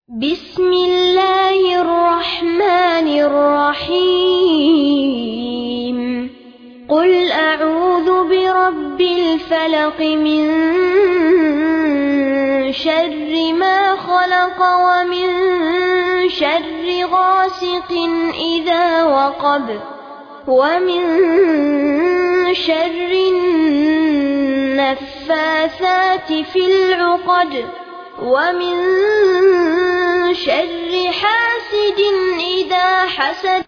بسم الله الرحمن الرحيم قل أعوذ برب الفلق من شر ما خلق ومن شر غاسق إذا وقب ومن شر النفاثات في العقد ومن شر حاسد إذا حسد